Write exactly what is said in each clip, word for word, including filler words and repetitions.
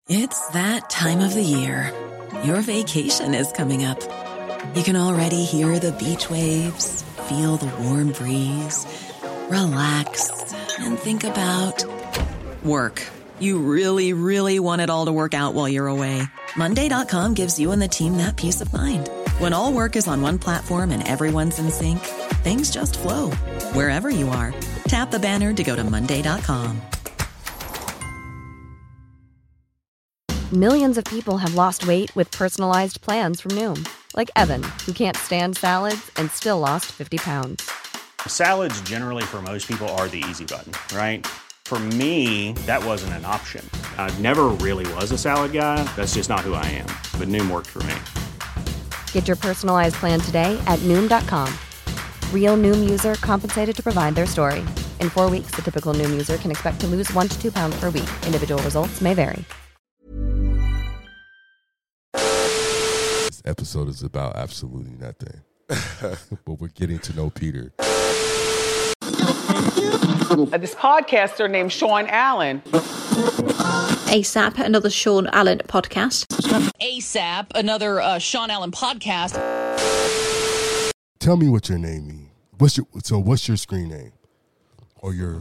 It's that time of the year. Your vacation is coming up. You can already hear the beach waves, feel the warm breeze, relax, and think about work. You really, really want it all to work out while you're away. Monday dot com gives you and the team that peace of mind. When all work is on one platform and everyone's in sync, things just flow. Wherever you are, tap the banner to go to Monday dot com. Millions of people have lost weight with personalized plans from Noom. Like Evan, who can't stand salads and still lost fifty pounds. Salads generally for most people are the easy button, right? For me, that wasn't an option. I never really was a salad guy. That's just not who I am. But Noom worked for me. Get your personalized plan today at Noom dot com. Real Noom user compensated to provide their story. In four weeks, the typical Noom user can expect to lose one to two pounds per week. Individual results may vary. This episode is about absolutely nothing. But we're getting to know Peter. This podcaster named Sean Allen. ASAP, another Sean Allen podcast. ASAP, another uh, Sean Allen podcast. Tell me what your name means. What's your so? What's your screen name, or your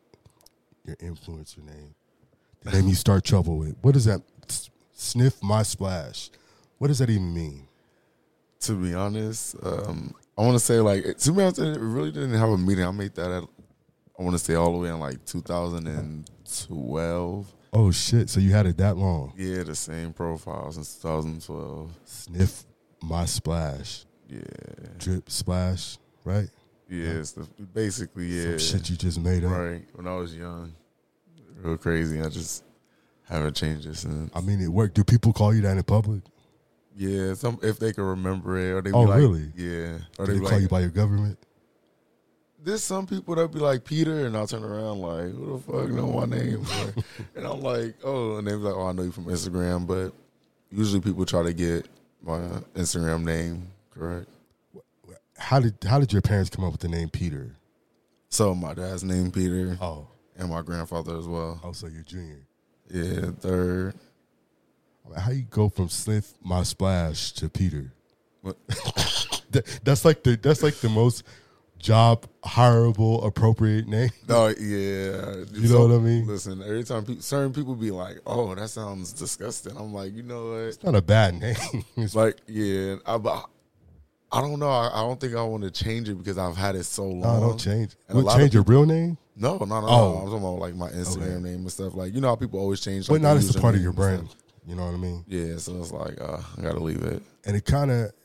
your influencer name? The name you start trouble with. What does that? Sniff my splash. What does that even mean? To be honest, um, I want to say like to be honest, it really didn't have a meaning. I made that at, I want to say all the way in like two thousand twelve. Oh shit! So you had it that long? Yeah, the same profile since two thousand twelve. Sniff my splash. Yeah. Drip splash, right? Yeah, it's the, basically yeah. Some shit you just made up. Right. When I was young, real crazy. I just haven't changed it since. I mean, it worked. Do people call you that in public? Yeah, some if they can remember it, or they be oh like, really? Yeah, or they, they call like, you by your government. There's some people that be like Peter, and I'll turn around like, who the fuck know my name? And I'm like, oh, and they be like, oh, I know you from Instagram, but usually people try to get my Instagram name correct. How did how did your parents come up with the name Peter? So my dad's name Peter. Oh, and my grandfather as well. Oh, so you're junior. Yeah, third. How you go from Sniff my splash to Peter? What? that, that's like the that's like the most job hireable appropriate name. Oh yeah, you so, know what I mean. Listen, every time pe- certain people be like, "Oh, that sounds disgusting," I'm like, you know what? It's not a bad name. It's like, yeah, I, I don't know. I, I don't think I want to change it because I've had it so long. No, don't change. Would change your real name? No, no, no. Oh. no. I'm talking about like my Instagram okay. name and stuff. Like, you know how people always change. But like, not as a part of your brand. Stuff. You know what I mean? Yeah, so it's like, uh, I got to leave it. And it kind of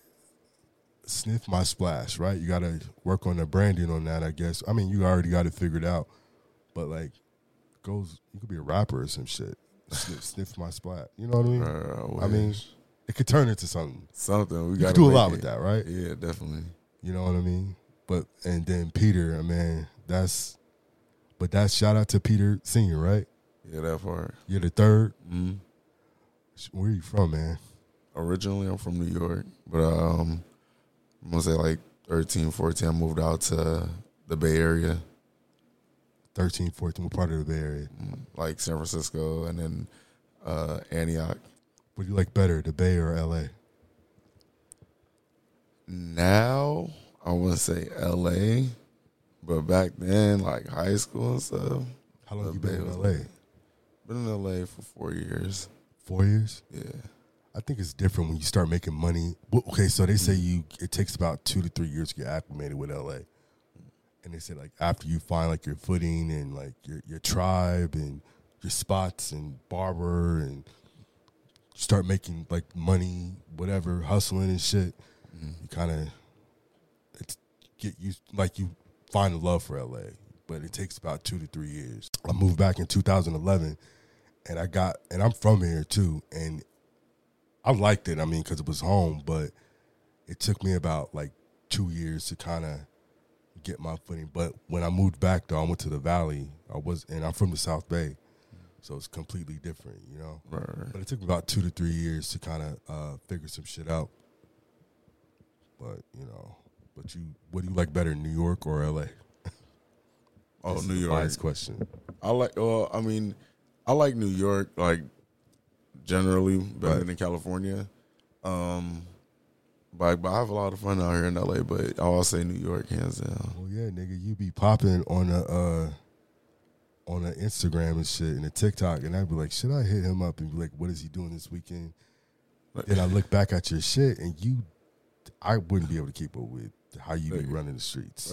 sniff my splash, right? You got to work on the branding on that, I guess. I mean, you already got it figured out. But, like, goes, you could be a rapper or some shit. Sniff, sniff my splash. You know what I mean? Uh, I, I mean, it could turn into something. Something. We got to do a lot it. with that, right? Yeah, definitely. You know what I mean? But, and then Peter, I mean, that's, but that's shout out to Peter Senior, right? Yeah, that part. You're the third? Mm-hmm. Where are you from, man? Originally, I'm from New York, but um, I'm going to say like thirteen, fourteen, I moved out to the Bay Area. thirteen, fourteen, what part of the Bay Area? Like San Francisco and then uh, Antioch. What do you like better, the Bay or L A? Now, I want to say L A, but back then, like high school and stuff. How long you been in L A? Been in L A for four years. Four years? Yeah. I think it's different when you start making money. Okay, so they say you it takes about two to three years to get acclimated with L A. And they say like after you find like your footing and like your your tribe and your spots and barber and start making like money, whatever, hustling and shit, mm-hmm. you kind of it's get used like you find a love for L A. But it takes about two to three years. I moved back in two thousand eleven. And I got, and I'm from here too, and I liked it. I mean, because it was home, but it took me about like two years to kind of get my footing. But when I moved back, though, I went to the Valley. I was, and I'm from the South Bay, so it's completely different, you know. Right. But it took me about two to three years to kind of uh, figure some shit out. But you know, but you, what do you like better, New York or L A? Oh, this New is York. Nice question. I like. Well, I mean. I like New York, like generally better Right. than California. Um, but, but I have a lot of fun out here in L A. But I'll say New York, hands down. Well, yeah, nigga, you be popping on a uh, on a Instagram and shit and a TikTok, and I'd be like, should I hit him up and be like, what is he doing this weekend? Then I look back at your shit, and you, I wouldn't be able to keep up with how you be running the streets.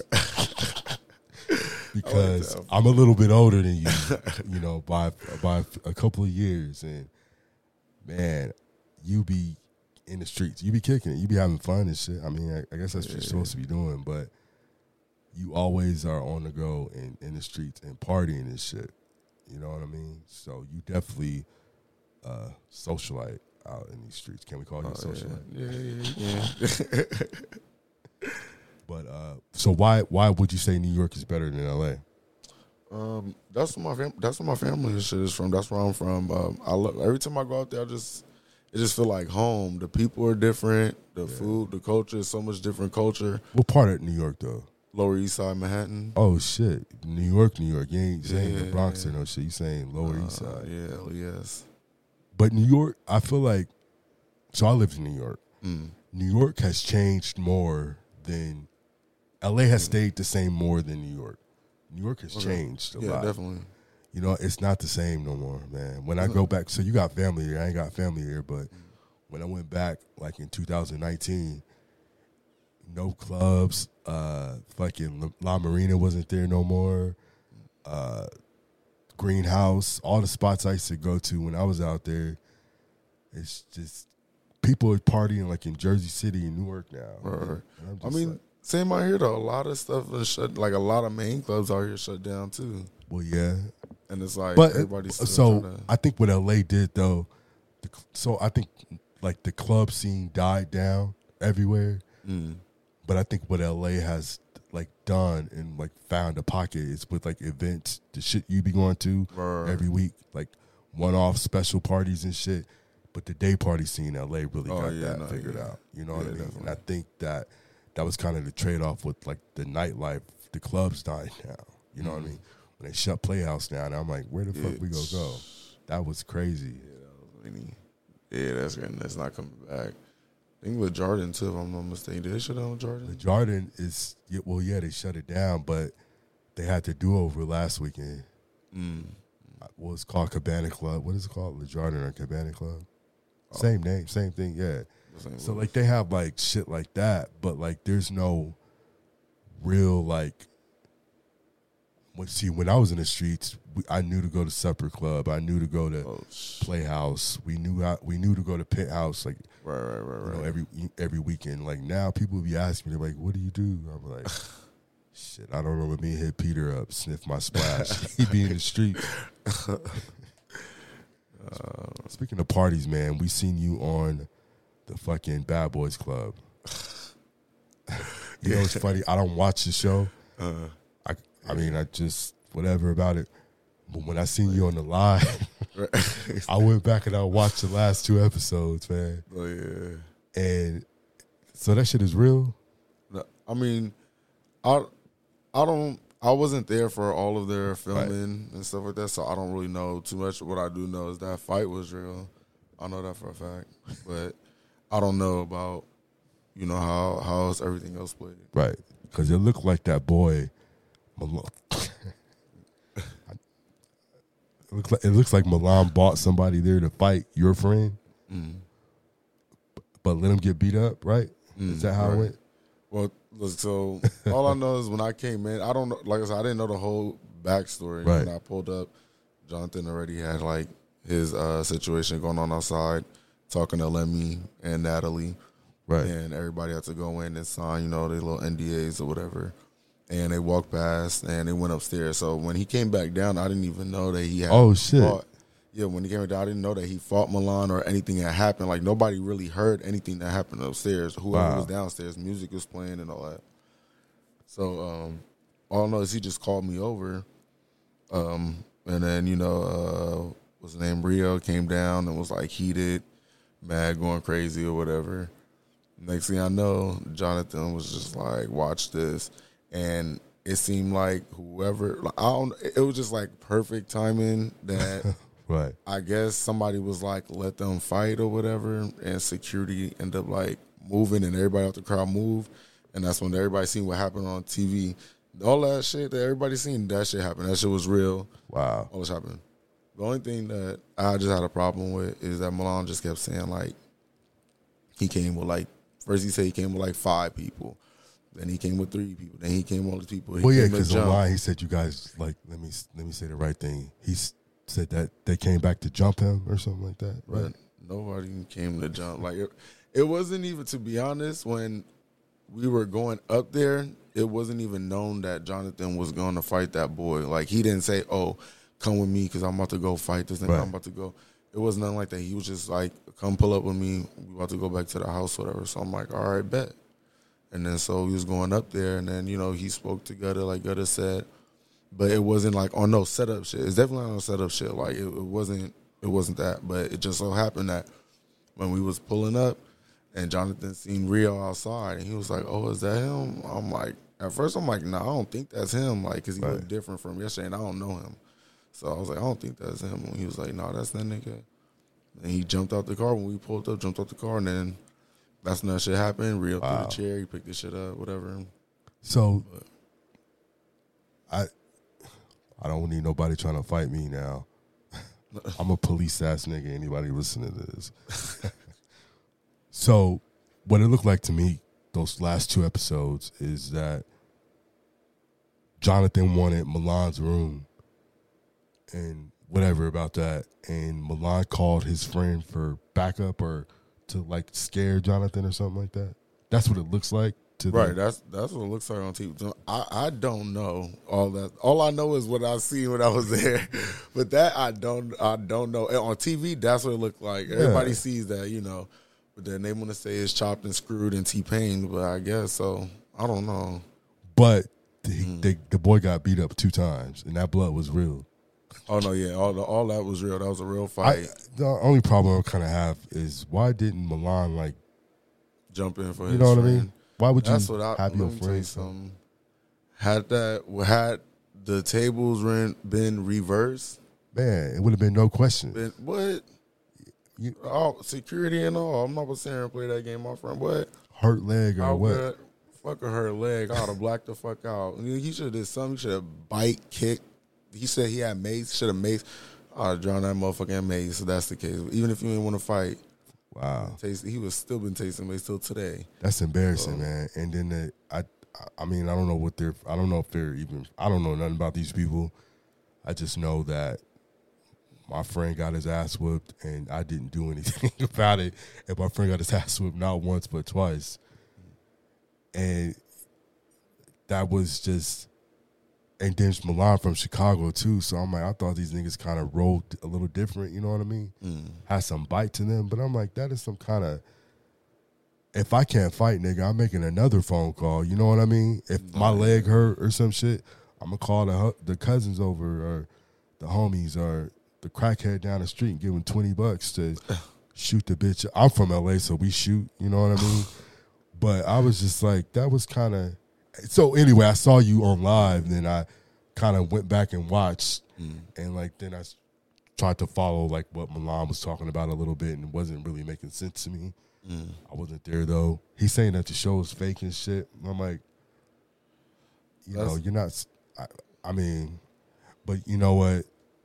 Because like I'm a little bit older than you, you know, by by a couple of years, and man, you be in the streets, you be kicking it, you be having fun and shit. I mean, I, I guess that's what you're supposed to be doing, but you always are on the go and in the streets and partying and shit. You know what I mean? So you definitely uh, socialite out in these streets. Can we call you Oh, a socialite? Yeah, yeah, yeah. But uh, so why why would you say New York is better than L A? Um, that's where my fam- that's where my family and shit is from. That's where I'm from. Um, I love every time I go out there. I just it just feel like home. The people are different. The yeah. food, the culture is so much different culture. What part of New York though? Lower East Side, Manhattan. Oh shit, New York, New York. You ain't saying yeah, the Bronx yeah. or no shit. You saying Lower uh, East Side? Yeah, hell yes. But New York, I feel like. So I lived in New York. Mm. New York has changed more than L A has stayed the same more than New York. New York has okay. changed a yeah, lot. Yeah, definitely. You know, it's not the same no more, man. When I go back, so you got family here. I ain't got family here, but when I went back, like in two thousand nineteen, no clubs. Uh, fucking La Marina wasn't there no more. Uh, Greenhouse, all the spots I used to go to when I was out there. It's just people are partying like in Jersey City and Newark now. Right. I I mean, like, same out here though. A lot of stuff is shut. Like a lot of main clubs out here shut down too. well, yeah, and it's like but everybody's still so trying to, I think what L A did though, the, so I think like the club scene died down everywhere. Mm. But I think what L A has like done and like found a pocket is with like events, the shit you be going to right. every week, like one-off special parties and shit. But the day party scene in L A really oh, got yeah, that no, figured yeah. out. You know yeah, what I mean? Definitely. And I think that that was kind of the trade-off with like the nightlife. The clubs died down. You know mm. what I mean? When they shut Playhouse down, I'm like, where the fuck it's, we gonna go? That was crazy. Yeah, that was really, yeah, that's that's not coming back. I think with Jordan too, if I'm not mistaken. Did they shut down Jordan? The Jordan is yeah, well, yeah, they shut it down, but they had to do over last weekend. Mm. What was called Cabana Club? What is it called? Le Jardin or Cabana Club? Oh. Same name, same thing. Yeah. Same so way. like they have like shit like that, but like there's no real like. When, see, when I was in the streets, we, I knew to go to Supper Club. I knew to go to oh, Playhouse. We knew how, we knew to go to Penthouse. Like right, right, right, you right. know, every every weekend. Like now, people be asking me, they're like, "What do you do?" I'm like, "Shit, I don't remember me hit Peter up, sniff my splash. He be in the street." uh, Speaking of parties, man, we seen you on the fucking Bad Boys Club. You know, it's funny. I don't watch the show. Uh, I, I mean, I just whatever about it. But when I seen you on the live, I went back and I watched the last two episodes, man. Oh yeah. And so that shit is real. I mean, I I don't I wasn't there for all of their filming right. and stuff like that, so I don't really know too much. What I do know is that fight was real. I know that for a fact, but I don't know about you know how how's everything else played. Right, because it looked like that boy. It looks like, it looks like Milan bought somebody there to fight your friend, mm. but let him get beat up, right? Mm, is that how right. it went? Well, look, so all I know is when I came in, I don't know, like I said, I didn't know the whole backstory. Right. When I pulled up, Jonathan already had like his uh, situation going on outside, talking to Lemmy and Natalie. Right. And everybody had to go in and sign, you know, their little N D As or whatever. And they walked past and they went upstairs. So when he came back down, I didn't even know that he had Oh, shit. fought. Yeah, when he came down, I didn't know that he fought Milan or anything that happened. Like, nobody really heard anything that happened upstairs. Whoever Wow. was downstairs, music was playing and all that. So um, all I know is he just called me over. Um, and then, you know, uh, what's his name? Rio came down and was, like, heated, mad, going crazy or whatever. Next thing I know, Jonathan was just like, watch this. And it seemed like whoever, like, I don't, it was just like perfect timing that Right. I guess somebody was like, let them fight or whatever, and security ended up like moving, and everybody out the crowd moved, and that's when everybody seen what happened on T V. All that shit that everybody seen, that shit happened. That shit was real. Wow. All this happened. The only thing that I just had a problem with is that Milan just kept saying like he came with like first he said he came with like five people, then he came with three people, then he came with all the people. He Well, yeah, came with because Jump. online he said you guys like let me let me say the right thing. He s- said that they came back to jump him or something like that, right? But nobody came to jump. Like it, it wasn't even, to be honest, when we were going up there, it wasn't even known that Jonathan was going to fight that boy. Like he didn't say, "Oh, come with me because I'm about to go fight this thing. Right. I'm about to go." It was nothing like that. He was just like, "Come pull up with me. We about to go back to the house, whatever." So I'm like, "All right, bet." And then so he was going up there, and then you know he spoke to Gutter, like Gutter said, but it wasn't like on no setup shit. It's definitely on no setup shit. Like it, it wasn't. It wasn't that. But it just so happened that when we was pulling up, and Jonathan seen Rio outside, and he was like, "Oh, is that him?" I'm like, at first I'm like, "No, nah, I don't think that's him." Like, cause he Right. looked different from yesterday, and I don't know him. So I was like, "I don't think that's him." And he was like, "No, that's that nigga." And he jumped out the car when we pulled up. Jumped out the car, and then that's when that shit happened. Rio Wow. threw the chair. He picked the shit up, whatever. So I I don't need nobody trying to fight me now. I'm a police ass nigga. Anybody listening to this? So what it looked like to me those last two episodes is that Jonathan wanted Milan's room and whatever about that, and Milan called his friend for backup or to like scare Jonathan or something like that. That's what it looks like to Right, the, that's that's what it looks like on T V. So I, I don't know all that. All I know is what I seen when I was there. But that I don't I don't know. And on T V, that's what it looked like. Everybody Yeah. sees that, you know. But then they want to say it's Chopped and Screwed and T-Pain, but I guess so. I don't know. But the, Mm. the, the boy got beat up two times, and that blood was real. Oh no, yeah, all the, all that was real. That was a real I, fight. the only problem I kind of have is why didn't Milan like Jump in for you his know what friend. I mean? Why would you That's what I have let your me tell you friend? something. Had that had the tables ren- been reversed, Man, it would have been no question. been what? You, Oh, security and all. I'm not gonna sit here and play that game, my friend. What? hurt leg or I what? would fucking her leg. I would have blacked the fuck out. I mean, he should have did something. He should have bite, kick. He said he had mace. Should have mace. I would have drawn that motherfucking mace. So that's the case. Even if you didn't want to fight, Wow, taste, he was still been tasting mace till today. that's embarrassing, So- man. And then the, I, I mean, I don't know what they're. I don't know if they're even. I don't know nothing about these people. I just know that my friend got his ass whooped, and I didn't do anything about it. And my friend got his ass whooped not once but twice, and that was just. And then Milan from Chicago too, so I'm like, I thought these niggas kind of rolled a little different. You know what I mean? Mm. Had some bite to them, but I'm like, that is some kind of. If I can't fight, nigga, I'm making another phone call. You know what I mean? If my leg hurt or some shit, I'm gonna call the hu- the cousins over or the homies or the crackhead down the street and give him twenty bucks to shoot the bitch. I'm from L A, so we shoot. You know what I mean? But I was just like, that was kind of. So anyway, I saw you on live, and then I kind of went back and watched, Mm. and like then I s- tried to follow like what Milan was talking about a little bit, and it wasn't really making sense to me. Mm. I wasn't there though. He's saying that the show is fake and shit. I'm like, you know, That's- you're not. s- I, I mean, but you know what?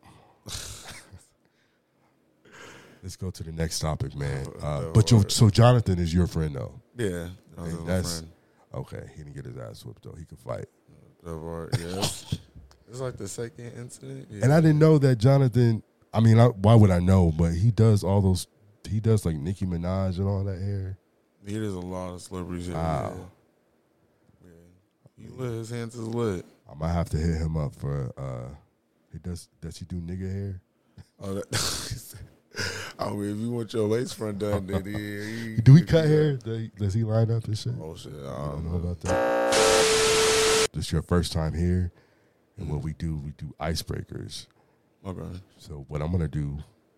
Let's go to the next topic, man. Uh, but you, so Jonathan is your friend though. Yeah, that was And my that's friend. okay. He didn't get his ass whooped though. He could fight. That part, yeah, it's, it's like the second incident. Yeah. And I didn't know that Jonathan. I mean, I, why would I know? But he does all those. He does like Nicki Minaj and all that hair. He does a lot of celebrities. Yeah. Wow. Yeah. He lit. His hands is lit. I might have to hit him up for. uh He does. Does he do nigga hair? Oh, that, I mean, if you want your lace front done, then yeah. He, Do he cut hair? Does he, does he line up and shit? Oh shit! I I don't don't know know. about that. This is your first time here, and what we do, we do icebreakers. Okay. So what I'm gonna do,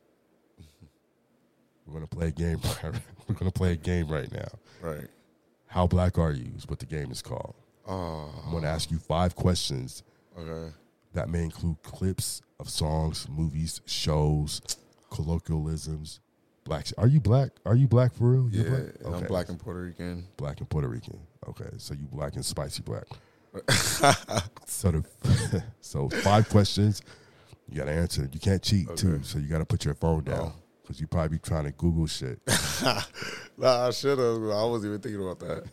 we're gonna play a game. We're gonna play a game right now. Right. How black are you? Is what the game is called. Oh. I'm gonna ask you five questions Okay. That may include clips of songs, movies, shows, colloquialisms. Black. Are you black? Are you black for real? You're Yeah, black? I'm Okay. black and Puerto Rican. Black and Puerto Rican. Okay, so you black and spicy black. so the so five questions. You got to answer. You can't cheat Okay. too. So you got to put your phone down because you probably be trying to Google shit. Nah, I should have. I wasn't even thinking about that.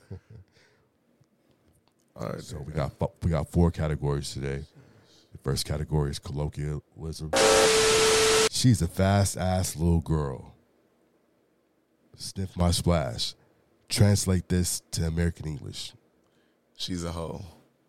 All right. So we got fo- we got four categories today. The first category is colloquialism. She's a fast ass little girl. Sniff my splash. Translate this to American English. She's a hoe.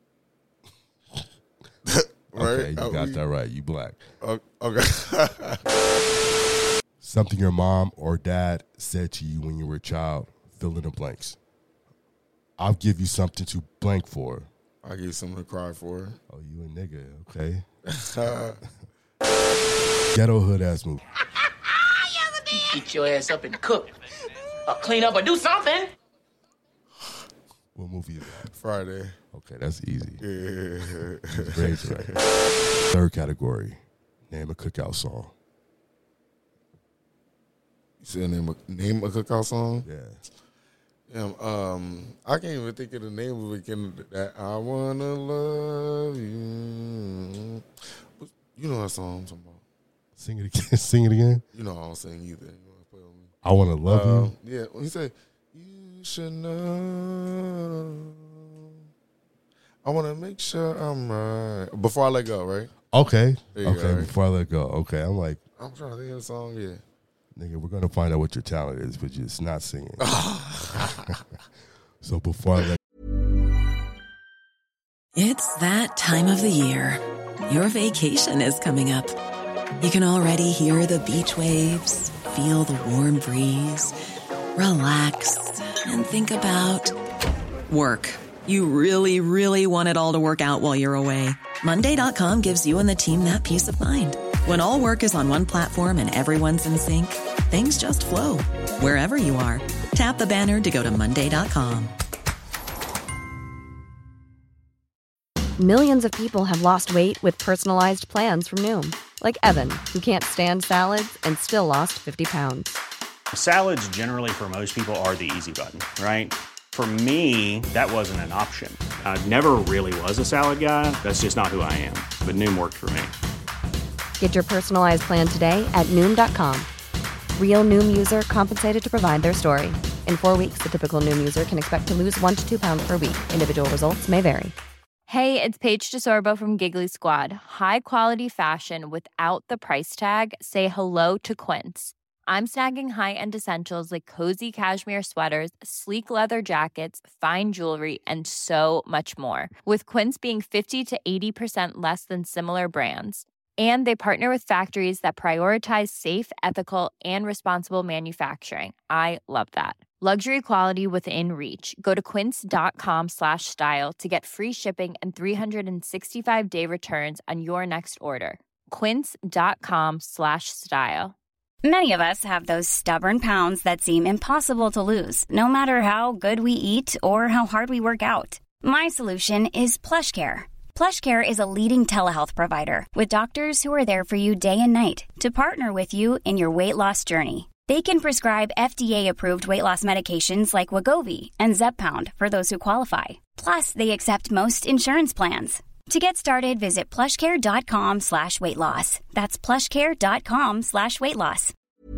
Okay, you Are got we- that right. You black. o- Okay. Something your mom or dad said to you when you were a child. Fill in the blanks. I'll give you something to blank for. I'll give you something to cry for. Oh, you a nigga. Okay. Ghetto hood ass movie. Get your ass up and cook. Or clean up or do something. What movie is that? Friday. Okay, that's easy. Yeah. Great, right. Third category. Name a cookout song. You said name a, name a cookout song? Yeah. Yeah, um, I can't even think of the name of it. Can, that I wanna love you. You know that song I'm talking about. Sing it again. Sing it again. You know I don't sing either. You wanna play with me? I want to love Uh, you. Yeah, when he said, "You should know." I want to make sure I'm right before I let go. Right? Okay. There you Okay. go, right? Before I let go. Okay. I'm like, I'm trying to think of the song. Yeah. nigga, we're gonna find out what your talent is, but just not singing. So before I let It's that time of the year. Your vacation is coming up. You can already hear the beach waves, feel the warm breeze, relax, and think about work. You really, really want it all to work out while you're away. Monday dot com gives you and the team that peace of mind. When all work is on one platform and everyone's in sync, things just flow. Wherever you are, tap the banner to go to Monday dot com. Millions of people have lost weight with personalized plans from Noom, like Evan, who can't stand salads and still lost fifty pounds. Salads generally for most people are the easy button, right? For me, that wasn't an option. I never really was a salad guy. That's just not who I am. But Noom worked for me. Get your personalized plan today at Noom dot com. Real Noom user compensated to provide their story. In four weeks, the typical Noom user can expect to lose one to two pounds per week. Individual results may vary. Hey, it's Paige DeSorbo from Giggly Squad. High quality fashion without the price tag. Say hello to Quince. I'm snagging high-end essentials like cozy cashmere sweaters, sleek leather jackets, fine jewelry, and so much more. With Quince being fifty to eighty percent less than similar brands. And they partner with factories that prioritize safe, ethical, and responsible manufacturing. I love that. Luxury quality within reach. Go to quince.com slash style to get free shipping and three sixty-five day returns on your next order. Quince.com slash style. Many of us have those stubborn pounds that seem impossible to lose, no matter how good we eat or how hard we work out. My solution is PlushCare. PlushCare is a leading telehealth provider with doctors who are there for you day and night to partner with you in your weight loss journey. They can prescribe F D A-approved weight loss medications like Wegovy and Zepbound for those who qualify. Plus, they accept most insurance plans. To get started, visit plushcare.com slash weight loss. That's plushcare.com slash weight loss.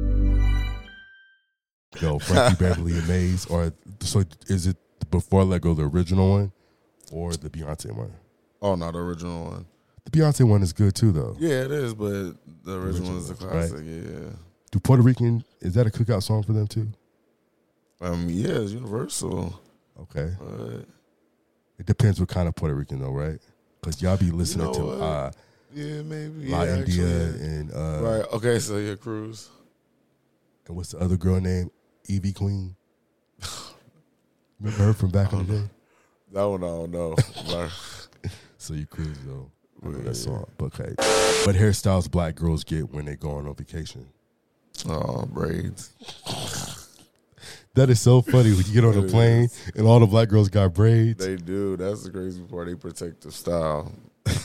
Yo, Frankie Beverly and Maze, or so is it Before I Let Go, the original one, or the Beyonce one? Oh, no, the original one. The Beyonce one is good too, though. Yeah, it is, but the original, original is the one, classic. right? Yeah. Do Puerto Rican, is that a cookout song for them too? Um, yeah, it's universal. Okay. But It depends what kind of Puerto Rican though, right? Because y'all be listening You know to what? uh, yeah, maybe. La yeah, India actually, and uh, right. Okay, so yeah, Cruz. and what's the other girl name? Evie Queen. Remember her from back in the day? That one I don't know. Like, So you cruise though. I know Yeah. that song. But okay. What hairstyles black girls get when they going on vacation? oh, braids. That is so funny when you get on a It plane is. and all the black girls got braids. They do. That's the crazy part. They protect the style.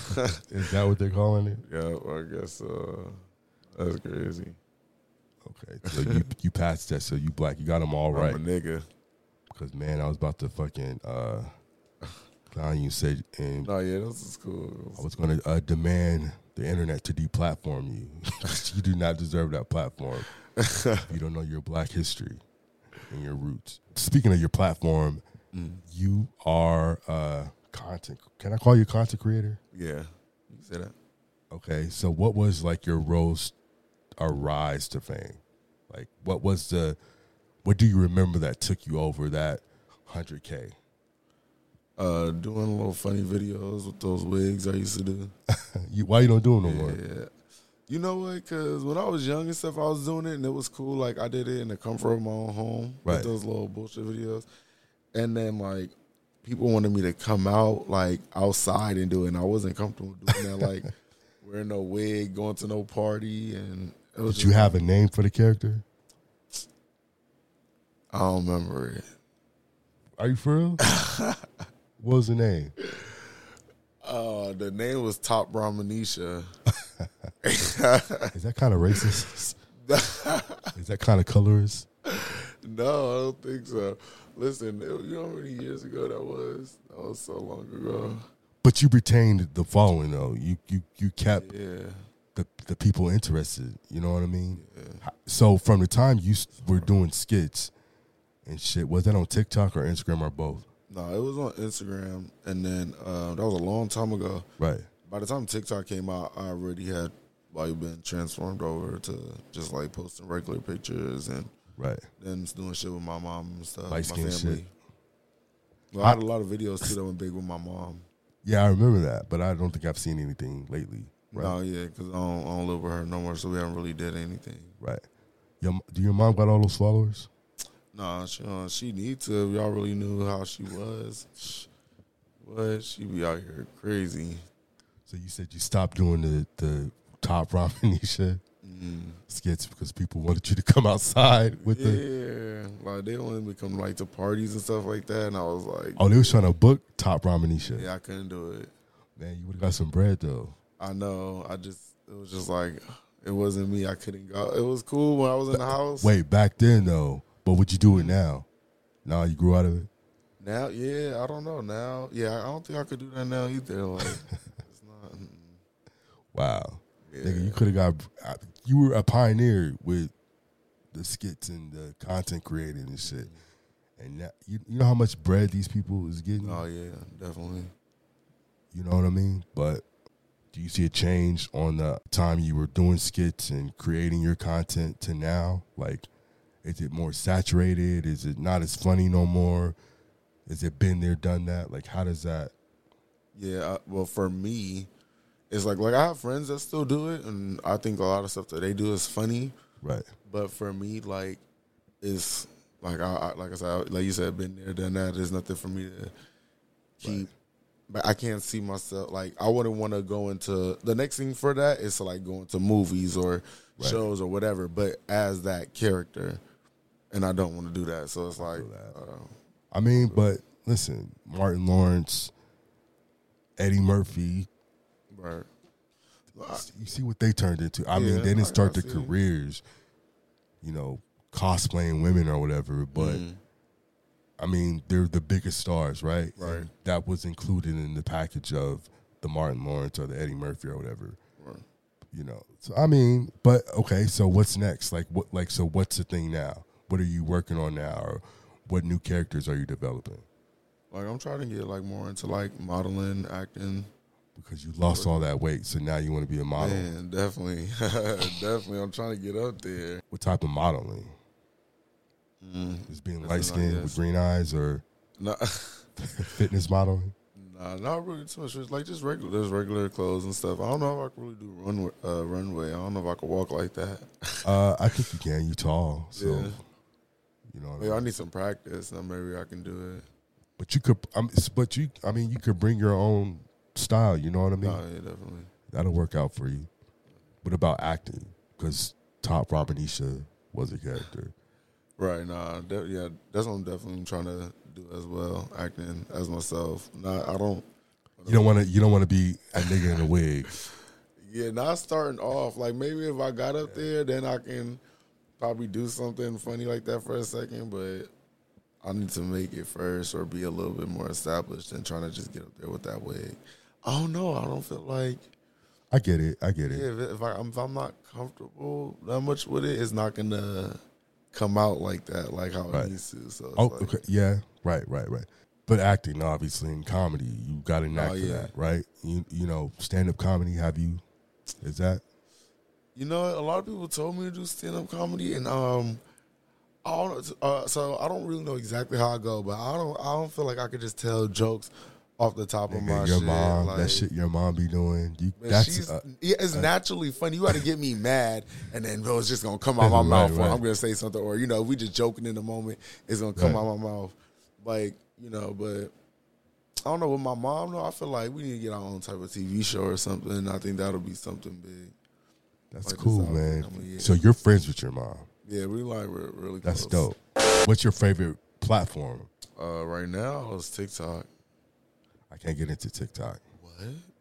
Is that what they're calling it? Yeah, I guess uh, that's crazy. Okay, so you you passed that, so you black. You got them all right. I'm a nigga. Because, man, I was about to fucking uh, clown you said, and no, yeah, this is cool. I was going to uh, demand the internet to deplatform you. You do not deserve that platform. You don't know your black history and your roots. Speaking of your platform, mm. you are uh, content. Can I call you a content creator? Yeah, you can say that. Okay, so what was like your rose or rise to fame? Like, what was the What do you remember that took you over that one hundred K? Uh, doing little funny videos with those wigs I used to do. you, why you don't do them no yeah, more? Yeah. You know what? Because when I was young and stuff, I was doing it, and it was cool. Like, I did it in the comfort of my own home right. with those little bullshit videos. And then, like, people wanted me to come out, like, outside and do it, and I wasn't comfortable doing that. Like, wearing no wig, going to no party. And it was Did you have a name for the character? I don't remember it. Are you for real? What was the name? Uh, the name was Top Brahmanisha. Is that kind of racist? Is that kind of colorist? No, I don't think so. Listen, it, you know how many years ago that was? That was so long ago. But you retained the following, though. You you you kept yeah. the the people interested. You know what I mean? Yeah. So from the time you were doing skits and shit, was that on TikTok or Instagram or both? No, it was on Instagram, and then uh, that was a long time ago. Right. By the time TikTok came out, I already had like been transformed over to just like posting regular pictures and right. then doing shit with my mom and stuff. Light skin my family. shit. Well, I had a lot of videos too that went big with my mom. Yeah, I remember that, but I don't think I've seen anything lately. Right? No, yeah, because I don't, I don't live with her no more, so we haven't really did anything. Right. Your, do your mom got all those followers? No, she uh, she need to. If y'all really knew how she was, what she be out here crazy. So you said you stopped doing the the Top Brahmanisha mm. skits because people wanted you to come outside with yeah, the yeah. Like they wanted me to come like to parties and stuff like that, and I was like, oh, they was trying to book Top Brahmanisha. Yeah, I couldn't do it. Man, you would have got some bread though. I know. I just it was just like it wasn't me. I couldn't go. It was cool when I was in the house. Wait, back then though. But would you do it now? Now you grew out of it? Now, yeah, I don't know. Now, yeah, I don't think I could do that now either. Like, it's not. Mm. Wow, yeah. Nigga, you could have got. You were a pioneer with the skits and the content creating and shit. Mm-hmm. And that, you, you know how much bread these people is getting? Oh yeah, definitely. You know what I mean? But do you see a change on the time you were doing skits and creating your content to now? Like, is it more saturated? Is it not as funny no more? Is it been there, done that? Like, how does that? Yeah, I, well, for me, it's like, like I have friends that still do it, and I think a lot of stuff that they do is funny. Right. But for me, like, it's, like, I, I like I said, like you said, been there, done that. There's nothing for me to keep. Right. But I can't see myself, like, I wouldn't want to go into, the next thing for that is to, like, go into movies or right. shows or whatever, but as that character. And I don't want to do that. So it's like, uh, I mean, but listen, Martin Lawrence, Eddie Murphy, right? You see what they turned into. I yeah, mean, they didn't start their careers, you know, cosplaying women or whatever. But mm. I mean, they're the biggest stars, right? Right. And that was included in the package of the Martin Lawrence or the Eddie Murphy or whatever. Right. You know. So I mean, but okay. So what's next? Like what? Like so, what's the thing now? What are you working on now, or what new characters are you developing? Like, I'm trying to get, like, more into, like, modeling, acting. Because you lost all that weight, so now you want to be a model. Man, definitely. definitely. I'm trying to get up there. What type of modeling? Mm, Is being light-skinned with green eyes, or no. fitness modeling? Nah, not really too much. It's like, just regular, just regular clothes and stuff. I don't know if I can really do run, uh, runway. I don't know if I can walk like that. uh, I think you can. You're tall, so... Yeah. You know, yeah, I need some practice, and maybe I can do it. But you could, um, but you, I mean, you could bring your own style. You know what I mean? Oh, yeah, definitely. That'll work out for you. What about acting? Because Top Brahmanisha was a character, right? Nah, de- yeah, that's what I'm definitely trying to do as well. Acting as myself. Not, I don't. You don't want to. You don't want to be a nigga in a wig. Yeah, not starting off. Like maybe if I got up there, then I can probably do something funny like that for a second. But I need to make it first or be a little bit more established than trying to just get up there with that wig. I don't know. I don't feel like. I get it. I get it. Yeah, if, if, I, if I'm not comfortable that much with it, it's not gonna come out like that, like how Right. it needs to. So it's Oh, like, okay. Yeah. Right. Right. Right. But acting, obviously, in comedy, you got a knack Oh, for yeah. that, right? You you know, stand up comedy. Have you? Is that? You know, a lot of people told me to do stand up comedy, and um, I don't. Uh, so I don't really know exactly how I go, but I don't. I don't feel like I could just tell jokes off the top of Nigga, my your shit. mom, like, that shit your mom be doing. You, man, that's she's, uh, yeah, it's uh, naturally funny. You got to get me mad, and then bro, it's just gonna come out my Right, mouth, or right. I'm gonna say something, or you know, we just joking in the moment, it's gonna come Right. out my mouth, like you know. But I don't know with my mom though. I feel like we need to get our own type of T V show or something. I think that'll be something big. That's Like cool, this man. album, yeah. So you're friends with your mom. Yeah, we like we're really That's close. dope. What's your favorite platform? Uh, right now, it's TikTok. I can't get into TikTok. What?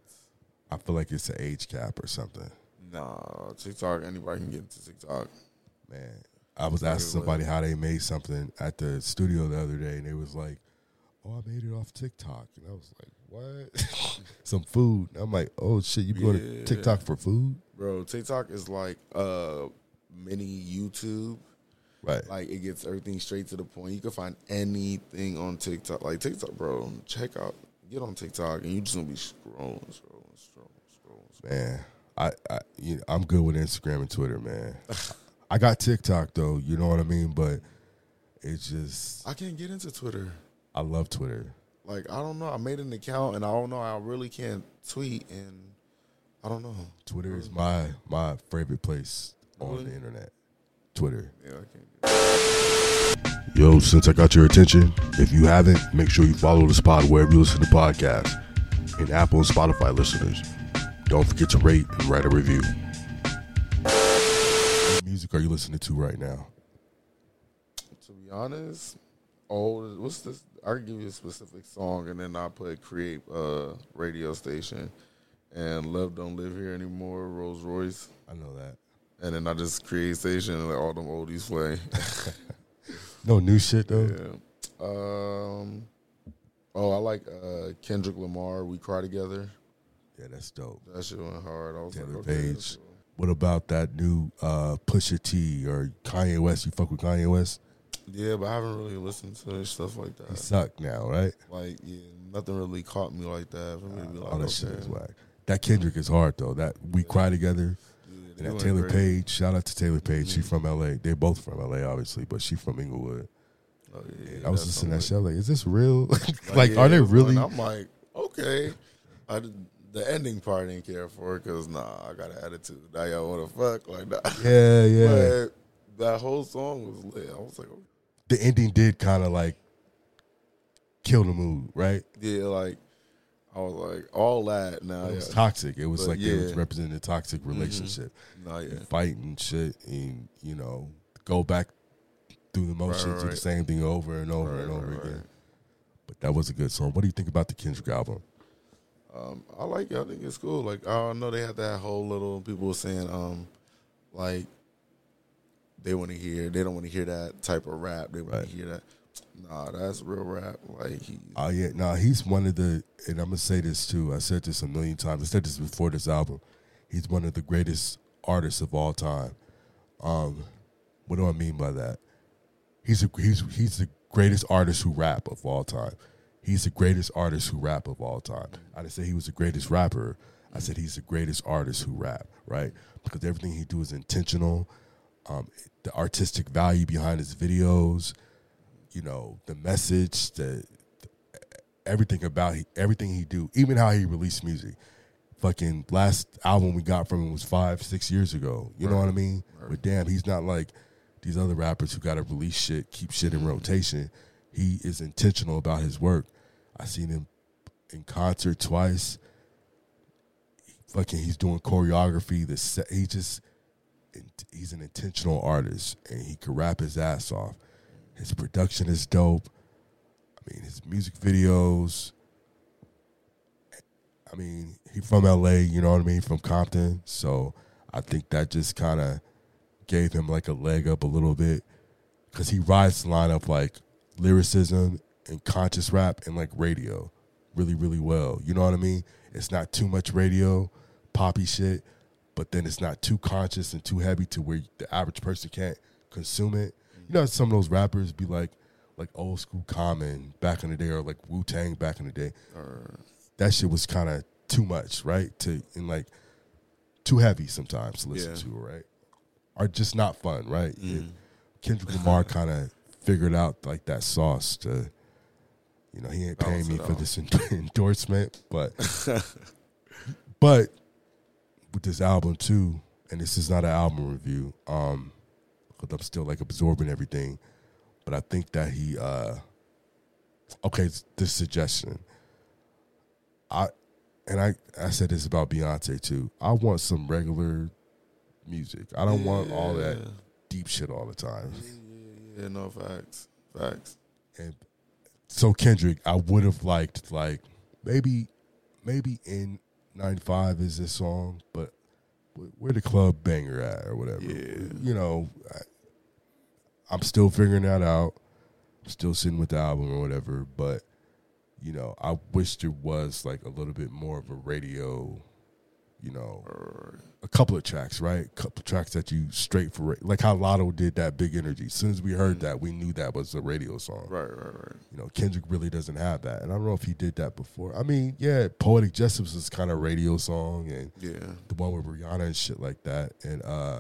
I feel like it's an age cap or something. Nah, TikTok. Anybody can get into TikTok. Man, I was asking somebody how they made something at the studio the other day, and they was like, "Oh, I made it off TikTok," and I was like, "What?" Some food. I'm like, "Oh shit, you go to Yeah. TikTok for food?" Bro, TikTok is like uh mini YouTube. Right. Like it gets everything straight to the point. You can find anything on TikTok. Like TikTok, bro. Check out, get on TikTok, and you just gonna be scrolling, scrolling, scrolling, scrolling. Man, I, I you know, I'm good with Instagram and Twitter, man. I got TikTok though, you know what I mean? But it's just I can't get into Twitter. I love Twitter. Like I don't know. I made an account, and I don't know. I really can't tweet, and I don't know. Twitter is my my favorite place on Really? the internet. Twitter. Yeah, I can't. Get Yo, since I got your attention, if you haven't, make sure you follow the spot wherever you listen to podcasts. And Apple and Spotify listeners, don't forget to rate and write a review. What music are you listening to right now? To be honest, oh, what's this? I can give you a specific song, and then I put create a radio station, and Love Don't Live Here Anymore, Rolls Royce, I know that. and then I just create station and let all them oldies play. No new shit though. Yeah. Um. Oh, I like uh, Kendrick Lamar. We Cry Together. Yeah, that's dope. That shit went hard. I was Taylor like, okay, Page. that's cool. What about that new uh, Pusha T or Kanye West? You fuck with Kanye West? Yeah, but I haven't really listened to stuff like that. He suck now, right? Like, yeah, nothing really caught me like that. For me to be like, All that okay. shit is whack. That Kendrick is hard though. That We Cry Together. Yeah, they And that went Taylor great. Page. Shout out to Taylor Page. She Mhm. from L A. They're both from L A, obviously, but she from Inglewood. Oh, yeah, I was that's listening to that something shit. I was like, is this real? Like, like, yeah, are they it was really? fun. I'm like, okay. I did, the ending part I didn't care for because, nah, I got an attitude. Now y'all want to fuck like that. Yeah, yeah. But that whole song was lit. I was like, okay. The ending did kind of like kill the mood, right? Yeah, like, I was like, all that now. It was yeah. toxic. It was But like it was yeah. representing a toxic relationship. Nah, yeah. And fighting shit and, you know, go back through the motions, Right, right, do the right. same thing over and over Right, and over right, again. right. But that was a good song. What do you think about the Kendrick album? Um, I like it. I think it's cool. Like, I know they had that whole little, people were saying, um, like, they want to hear, they don't want to hear that type of rap. They want Right. to hear that. Nah, that's real rap. Like, he, Oh yeah, no, he's one of the, and I'm gonna say this too. I said this a million times. I said this before this album. He's one of the greatest artists of all time. Um, what do I mean by that? He's a, he's he's the greatest artist who rap of all time. He's the greatest artist who rap of all time. I didn't say he was the greatest rapper. I said he's the greatest artist who rap, right? Because everything he do is intentional. Um, the artistic value behind his videos, you know, the message, the, the everything about he, everything he do, even how he released music. Fucking last album we got from him was five, six years ago. You know Right. what I mean? Right. But damn, he's not like these other rappers who got to release shit, keep shit in rotation. He is intentional about his work. I seen him in concert twice. He fucking, he's doing choreography. The set, he just, he's an intentional artist, and he can rap his ass off. His production is dope. I mean, his music videos, I mean, he from L A, you know what I mean, from Compton. So I think that just kind of gave him like a leg up a little bit because he rides the line of like lyricism and conscious rap and like radio really, really well. You know what I mean? It's not too much radio, poppy shit, but then it's not too conscious and too heavy to where the average person can't consume it. You know, some of those rappers be like, like old school Common back in the day, or like Wu-Tang back in the day. Uh, that shit was kind of too much, right? To and like too heavy sometimes to listen yeah. to, right? Or just not fun, right? Mm. It, Kendrick Lamar kind of figured out like that sauce to, you know, he ain't paying me for this endorsement, but but with this album too, and this is not an album review, um, because I'm still like absorbing everything, but I think that he, uh, okay, this suggestion, I, and I, I said this about Beyonce too. I want some regular music. I don't yeah. want all that deep shit all the time. Yeah, yeah, no facts, facts. And so Kendrick, I would have liked like maybe, maybe in ninety-five is this song, but where the club banger at or whatever. Yeah. You know, I, I'm still figuring that out. I'm still sitting with the album or whatever, but you know, I wish there was like a little bit more of a radio, you know, a couple of tracks, right? A couple of tracks that you straight for, ra- like how Lotto did that Big Energy. As soon as we heard that, we knew that was a radio song. Right, right, right. You know, Kendrick really doesn't have that. And I don't know if he did that before. I mean, yeah, Poetic Justice was kind of radio song, and yeah. the one with Rihanna and shit like that. And uh,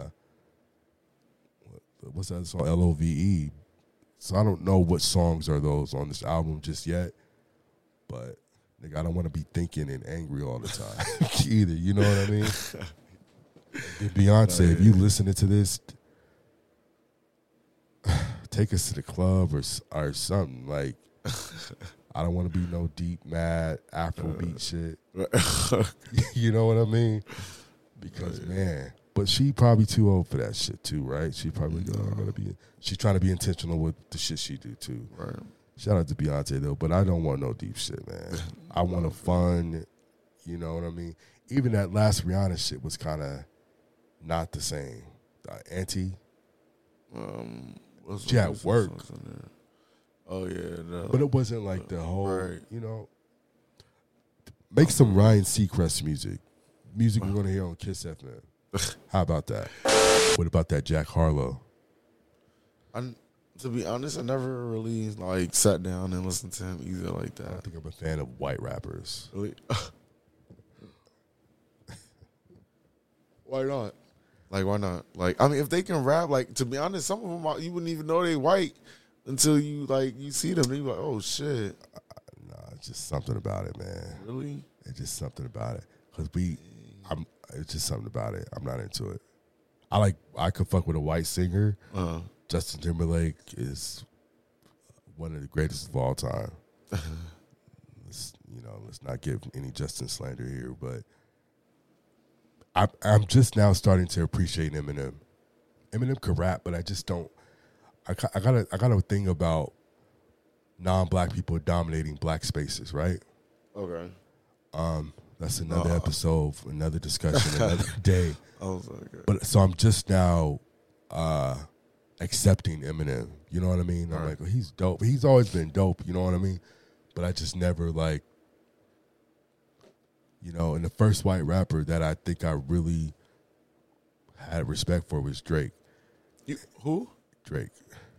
what's that song? L O V E. So I don't know what songs are those on this album just yet. But nigga, I don't want to be thinking and angry all the time either. You know what I mean? And Beyonce, no, yeah. if you listening to this, take us to the club or or something. Like, I don't want to be no deep, mad Afrobeat uh, shit. You know what I mean? Because yeah. man, but she probably too old for that shit too, right? She probably no. gonna be. She's trying to be intentional with the shit she do too. Right. Shout out to Beyonce, though, but I don't want no deep shit, man. I want a fun, you know what I mean? Even that last Rihanna shit was kind of not the same. Uh, Auntie, um, she had work. Oh, yeah. No. But it wasn't like the whole, right. you know. Make some Ryan Seacrest music. Music we're going to hear on Kiss F M. How about that? What about that Jack Harlow? I To be honest, I never really like sat down and listened to him either like that. I think I'm a fan of white rappers. Really? Why not? Like, why not? Like, I mean, if they can rap, like, to be honest, some of them are, you wouldn't even know they white until you like you see them. And you're like, oh shit. Uh, nah, it's just something about it, man. Really? It's just something about it. Cause we, I'm. It's just something about it. I'm not into it. I like. I could fuck with a white singer. Uh-huh. Justin Timberlake is one of the greatest of all time. Let's, you know, let's not give any Justin slander here, but I, I'm just now starting to appreciate Eminem. Eminem could rap, but I just don't. I, I got a I got a thing about non-black people dominating black spaces, right? Okay. Um, that's another uh, episode, another discussion, another day. Oh, okay. But so I'm just now. Uh, accepting Eminem, you know what I mean? I'm right. like, well, he's dope. He's always been dope, you know what I mean? But I just never like, you know, and the first white rapper that I think I really had respect for was Drake. You, who? Drake.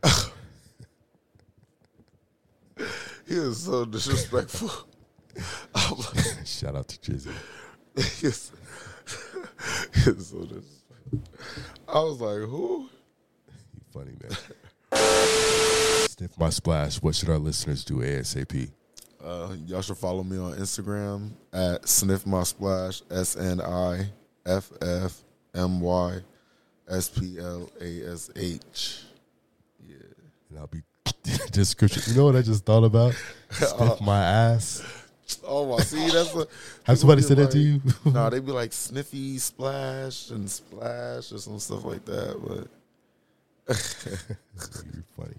He is so disrespectful. Shout out to Jizzy. He's so disrespectful. I was like, who? Funny, man. Sniff My Splash. What should our listeners do ASAP? Uh, y'all should follow me on Instagram at Sniff My Splash, S N I F F M Y S P L A S H. Yeah. And I'll be description. You know what I just thought about? Sniff uh, my ass. Oh, my. See, that's a. Have somebody said like, that to you? Nah, they be like Sniffy Splash and Splash or some stuff like that, but. You're funny.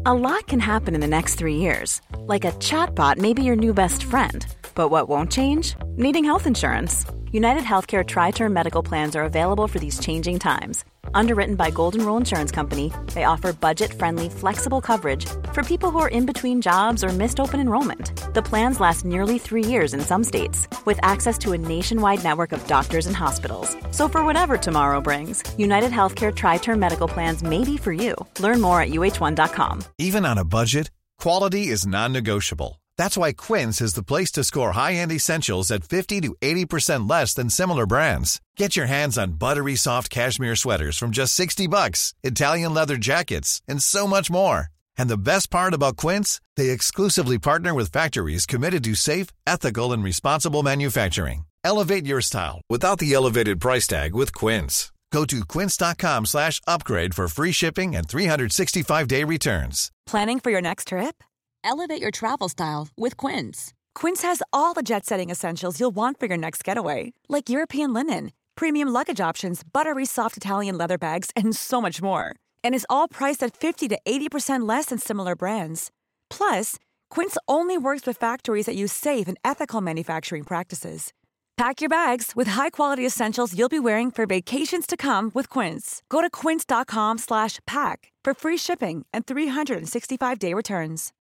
A lot can happen in the next three years. Like a chatbot may be your new best friend. But what won't change? Needing health insurance. United Healthcare Tri-Term Medical Plans are available for these changing times. Underwritten by Golden Rule Insurance Company, they offer budget-friendly, flexible coverage for people who are in between jobs or missed open enrollment. The plans last nearly three years in some states, with access to a nationwide network of doctors and hospitals. So for whatever tomorrow brings, United Healthcare Tri-Term Medical Plans may be for you. Learn more at U H one dot com. Even on a budget, quality is non-negotiable. That's why Quince is the place to score high-end essentials at fifty to eighty percent less than similar brands. Get your hands on buttery soft cashmere sweaters from just sixty bucks, Italian leather jackets, and so much more. And the best part about Quince, they exclusively partner with factories committed to safe, ethical, and responsible manufacturing. Elevate your style without the elevated price tag with Quince. Go to quince.com slash upgrade for free shipping and three sixty-five day returns. Planning for your next trip? Elevate your travel style with Quince. Quince has all the jet-setting essentials you'll want for your next getaway, like European linen, premium luggage options, buttery soft Italian leather bags, and so much more. And is all priced at fifty to eighty percent less than similar brands. Plus, Quince only works with factories that use safe and ethical manufacturing practices. Pack your bags with high-quality essentials you'll be wearing for vacations to come with Quince. Go to quince.com slash pack for free shipping and three sixty-five day returns.